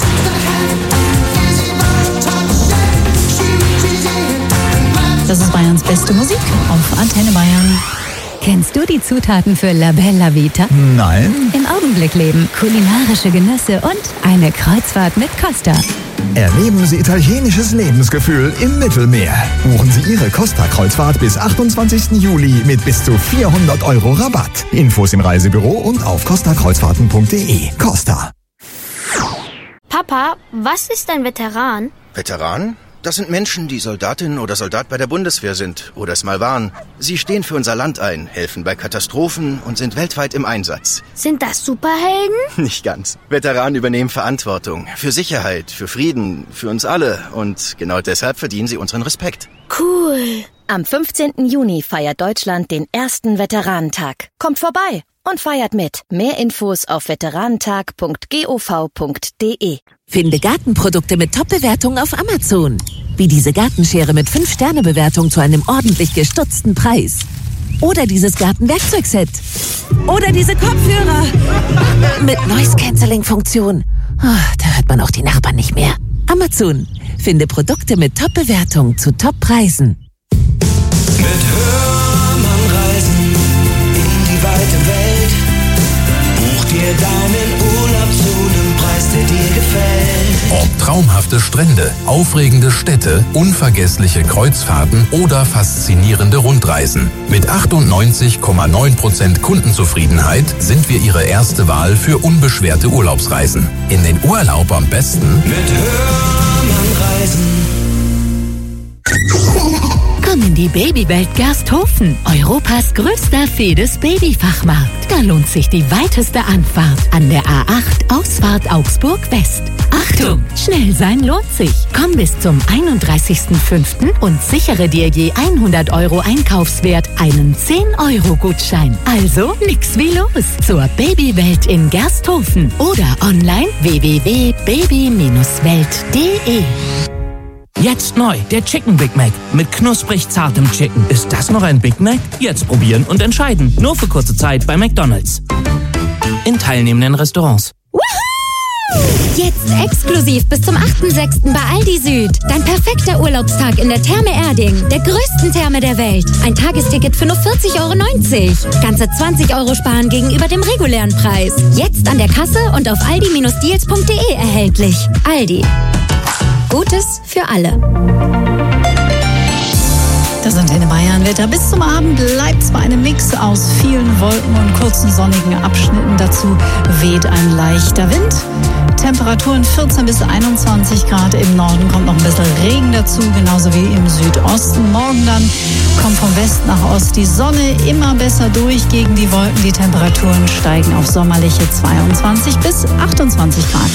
Das ist Bayerns beste Musik auf Antenne Bayern. Kennst du die Zutaten für La Bella Vita? Nein. Im Augenblick leben kulinarische Genüsse und eine Kreuzfahrt mit Costa. Erleben Sie italienisches Lebensgefühl im Mittelmeer. Buchen Sie Ihre Costa-Kreuzfahrt bis achtundzwanzigsten Juli mit bis zu vierhundert Euro Rabatt. Infos im Reisebüro und auf costa kreuzfahrten punkt de. Costa. Papa, was ist ein Veteran? Veteran? Das sind Menschen, die Soldatin oder Soldat bei der Bundeswehr sind oder es mal waren. Sie stehen für unser Land ein, helfen bei Katastrophen und sind weltweit im Einsatz. Sind das Superhelden? Nicht ganz. Veteranen übernehmen Verantwortung für Sicherheit, für Frieden, für uns alle. Und genau deshalb verdienen sie unseren Respekt. Cool. Am fünfzehnten Juni feiert Deutschland den ersten Veteranentag. Kommt vorbei und feiert mit. Mehr Infos auf veteranentag punkt gov punkt de. Finde Gartenprodukte mit Top-Bewertungen auf Amazon. Wie diese Gartenschere mit fünf Sterne Bewertung zu einem ordentlich gestutzten Preis. Oder dieses Gartenwerkzeugset. Oder diese Kopfhörer mit Noise-Canceling-Funktion. Oh, da hört man auch die Nachbarn nicht mehr. Amazon. Finde Produkte mit Top-Bewertung zu Top-Preisen. Mit Hörmann reisen in die weite Welt. Buch dir deinen Urlaub zu einem Preis, der dir gefällt. Ob traumhafte Strände, aufregende Städte, unvergessliche Kreuzfahrten oder faszinierende Rundreisen. Mit achtundneunzig Komma neun Prozent Kundenzufriedenheit sind wir Ihre erste Wahl für unbeschwerte Urlaubsreisen. In den Urlaub am besten mit Hörmann reisen. Komm in die Babywelt Gersthofen, Europas größter Fedes-Babyfachmarkt. Da lohnt sich die weiteste Anfahrt an der A acht Ausfahrt Augsburg West. Achtung, schnell sein lohnt sich. Komm bis zum einunddreißigsten fünften und sichere dir je hundert Euro Einkaufswert einen zehn Euro Gutschein. Also nix wie los zur Babywelt in Gersthofen oder online w w w punkt baby Bindestrich welt punkt de. Jetzt neu, der Chicken Big Mac mit knusprig zartem Chicken. Ist das noch ein Big Mac? Jetzt probieren und entscheiden. Nur für kurze Zeit bei McDonald's. In teilnehmenden Restaurants. Jetzt exklusiv bis zum achten sechsten bei Aldi Süd. Dein perfekter Urlaubstag in der Therme Erding, der größten Therme der Welt. Ein Tagesticket für nur vierzig Euro neunzig. Ganze zwanzig Euro sparen gegenüber dem regulären Preis. Jetzt an der Kasse und auf aldi Bindestrich deals punkt de erhältlich. Aldi. Gutes für alle. Das Antenne Bayern Wetter. Bis zum Abend bleibt es bei einem Mix aus vielen Wolken und kurzen sonnigen Abschnitten. Dazu weht ein leichter Wind. Temperaturen vierzehn bis einundzwanzig Grad. Im Norden kommt noch ein bisschen Regen dazu, genauso wie im Südosten. Morgen dann kommt vom West nach Ost die Sonne immer besser durch gegen die Wolken. Die Temperaturen steigen auf sommerliche zweiundzwanzig bis achtundzwanzig Grad.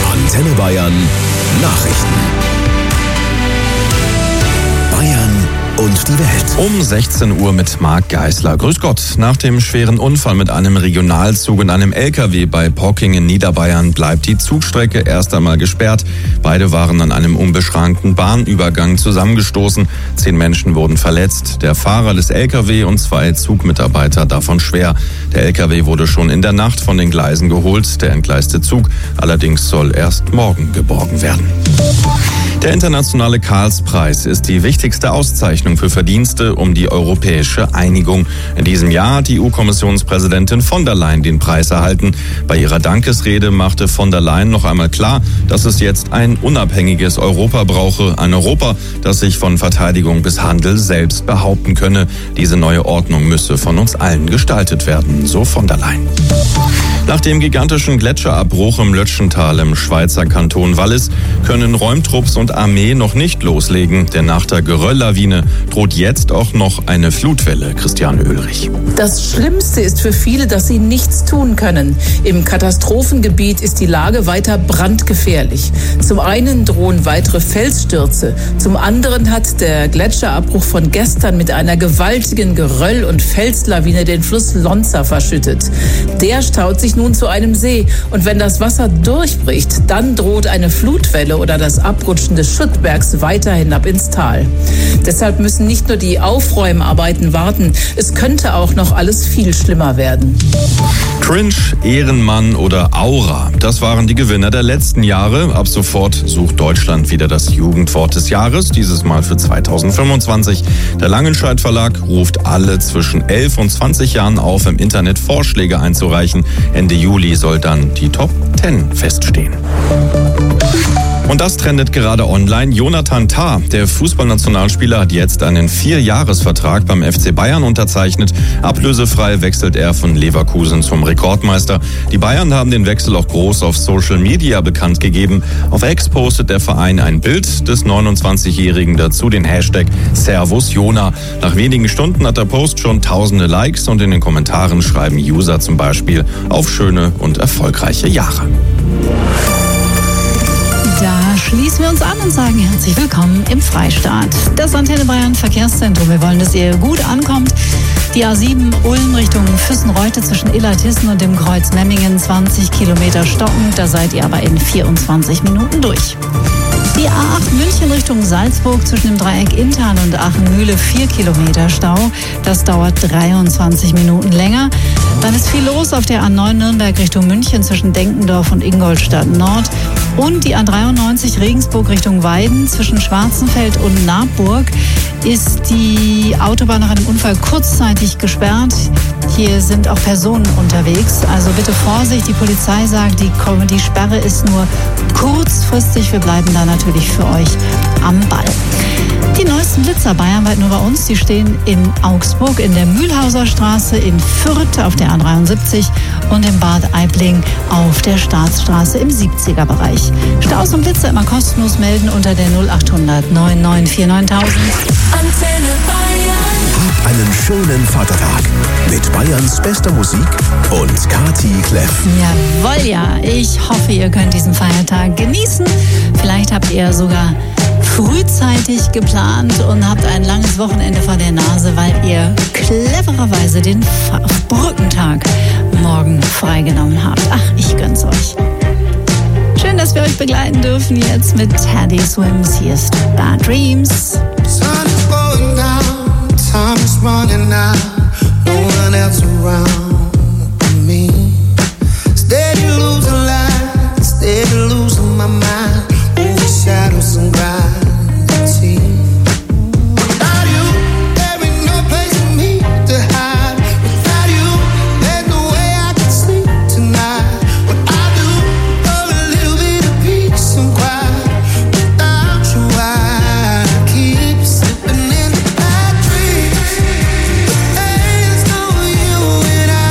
Antenne Bayern Nachrichten. Bayern und die Welt. Um sechzehn Uhr mit Marc Geisler. Grüß Gott. Nach dem schweren Unfall mit einem Regionalzug und einem L K W bei Pocking in Niederbayern bleibt die Zugstrecke erst einmal gesperrt. Beide waren an einem unbeschrankten Bahnübergang zusammengestoßen. Zehn Menschen wurden verletzt. Der Fahrer des L K W und zwei Zugmitarbeiter davon schwer. Der L K W wurde schon in der Nacht von den Gleisen geholt. Der entgleiste Zug allerdings soll erst morgen geborgen werden. Der internationale Karlspreis ist die wichtigste Auszeichnung für Verdienste um die europäische Einigung. In diesem Jahr hat die E U-Kommissionspräsidentin von der Leyen den Preis erhalten. Bei ihrer Dankesrede machte von der Leyen noch einmal klar, dass es jetzt ein unabhängiges Europa brauche. Ein Europa, das sich von Verteidigung bis Handel selbst behaupten könne. Diese neue Ordnung müsse von uns allen gestaltet werden, so von der Leyen. Nach dem gigantischen Gletscherabbruch im Lötschental im Schweizer Kanton Wallis können Räumtrupps und Armee noch nicht loslegen, denn nach der Gerölllawine droht jetzt auch noch eine Flutwelle. Christiane Oehlrich. Das Schlimmste ist für viele, dass sie nichts tun können. Im Katastrophengebiet ist die Lage weiter brandgefährlich. Zum einen drohen weitere Felsstürze, zum anderen hat der Gletscherabbruch von gestern mit einer gewaltigen Geröll- und Felslawine den Fluss Lonza verschüttet. Der staut sich nun zu einem See und wenn das Wasser durchbricht, dann droht eine Flutwelle oder das Abrutschen des Schuttbergs weiter hinab ins Tal. Deshalb müssen nicht nur die Aufräumarbeiten warten, es könnte auch noch alles viel schlimmer werden. Cringe, Ehrenmann oder Aura, das waren die Gewinner der letzten Jahre. Ab sofort sucht Deutschland wieder das Jugendwort des Jahres, dieses Mal für zweitausendfünfundzwanzig. Der Langenscheidt Verlag ruft alle zwischen elf und zwanzig Jahren auf, im Internet Vorschläge einzureichen. Ende Juli soll dann die Top zehn feststehen. Und das trendet gerade online. Jonathan Tah, der Fußballnationalspieler, hat jetzt einen Vierjahresvertrag beim F C Bayern unterzeichnet. Ablösefrei wechselt er von Leverkusen zum Rekordmeister. Die Bayern haben den Wechsel auch groß auf Social Media bekannt gegeben. Auf X postet der Verein ein Bild des neunundzwanzigjährigen, dazu den Hashtag Servus Jona. Nach wenigen Stunden hat der Post schon tausende Likes und in den Kommentaren schreiben User zum Beispiel auf schöne und erfolgreiche Jahre. Da schließen wir uns an und sagen herzlich willkommen im Freistaat. Das Antenne Bayern Verkehrszentrum. Wir wollen, dass ihr gut ankommt. Die A sieben Ulm Richtung Füssenreute zwischen Illertissen und dem Kreuz Memmingen zwanzig Kilometer stocken. Da seid ihr aber in vierundzwanzig Minuten durch. Die A acht München Richtung Salzburg zwischen dem Dreieck Inntal und Aachen-Mühle vier Kilometer Stau. Das dauert dreiundzwanzig Minuten länger. Dann ist viel los auf der A neun Nürnberg Richtung München zwischen Denkendorf und Ingolstadt Nord. Und die A dreiundneunzig Regensburg Richtung Weiden zwischen Schwarzenfeld und Naburg ist die Autobahn nach einem Unfall kurzzeitig gesperrt. Hier sind auch Personen unterwegs, also bitte Vorsicht. Die Polizei sagt, die, die Sperre ist nur kurzfristig. Wir bleiben da natürlich für euch am Ball. Die neuesten Blitzer bayernweit nur bei uns, die stehen in Augsburg in der Mühlhauser Straße, in Fürth auf der A dreiundsiebzig und in Bad Aibling auf der Staatsstraße im siebziger Bereich. Staus und Blitzer immer kostenlos melden unter der null achthundert neun neun vier neuntausend. Antenne Bayern. Hab einen schönen Vatertag mit Bayerns bester Musik und Kati Kleff. Jawohl, ja. Ich hoffe, ihr könnt diesen Feiertag genießen. Vielleicht habt ihr sogar frühzeitig geplant und habt ein langes Wochenende vor der Nase, weil ihr clevererweise den Brückentag morgen freigenommen habt. Ach, ich gönn's euch. Schön, dass wir euch begleiten dürfen jetzt mit Teddy Swims. Hier ist Bad Dreams. Sun is going down, time is running out, no one else around me. Steady losing light, steady losing my mind, over shadows and gravity. Without you, there ain't no place for me to hide. Without you, there's no way I can sleep tonight. What I do for a little bit of peace and quiet. Without you, I keep slipping in bad dreams. There's no you and I.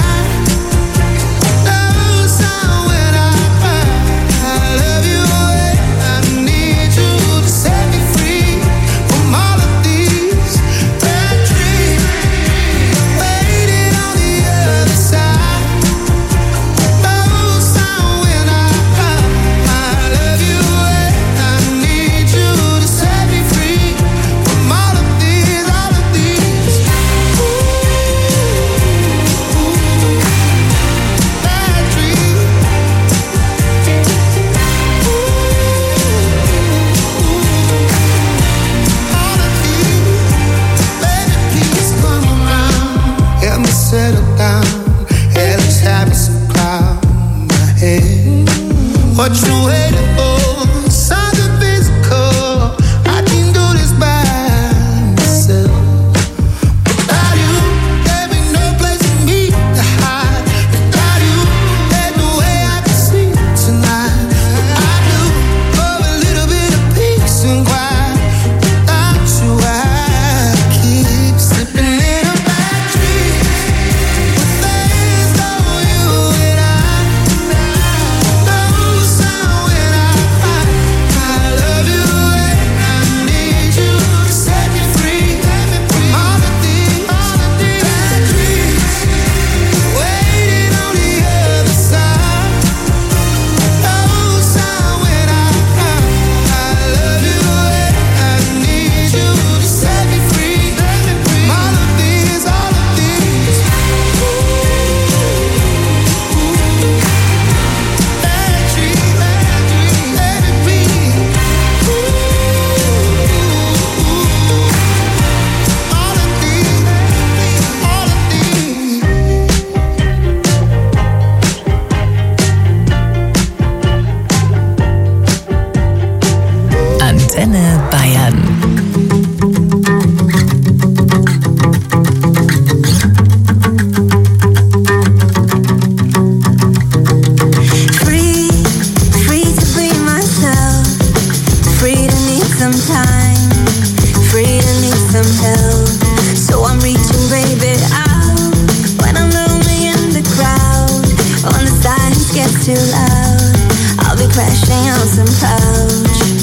What you waiting for? Something physical. I can do this by myself. Without you, there be no place for me to hide. Without you, there's no way I can sleep tonight. I do for a little bit of peace and quiet. Without you, I keep slipping in a bad dream. With things on you and I know sound when I cry. I love you and I need you to set me free from all of these bad dreams waiting on the other side. No sound when I cry. I love you and I need you to set me free from all of these, all of these bad dreams, bad dreams, let it be. All of these, all of these. Antenne Bayern. Free, free to be myself. Free to need some time. Free to need some help. So I'm reaching, baby, out. When I'm lonely in the crowd, when the silence gets too loud, I'll be crashing on some couch.